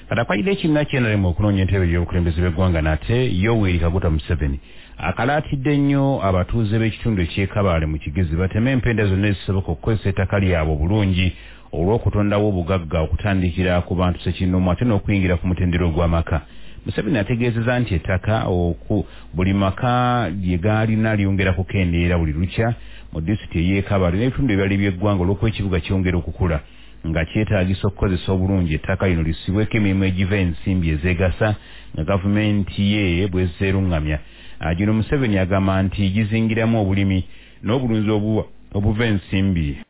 Katakwayidde ekibiina ky'NRM okunoonya entebe y'obukulembeze bw'eggwanga nate Yoweri Kaguta Museveni akalaatidde nnyo abatuuze b'ekitundu eky'e Kabale mu Kigezi bateme empenda zonna ezisoboka okukozesa ettaka lyabwe obulungi olw'okutondawo obugagga okutandikira ku bantu ssekinnomu ate n'okuyingira ku mutendera gw'amaka. Museveni ategeezezza nti ettaka buli maka lye gaalina lyongera kukendeera buli lukya mu disitulikiti y'e Kabale n'ebitundu ebirala by'eggwanga olw'okuba ekibuga kyongera okukula nga kyetaagisa okukozesa obulungi ettaka lino lisibweko emirimu egiva ensimbi ezeegasa nga gavumenti ye bw'ezzeeruŋŋamya. Gino Museveni agamba nti gizingiramu obulimi n'obulunzi obuva ensimbi.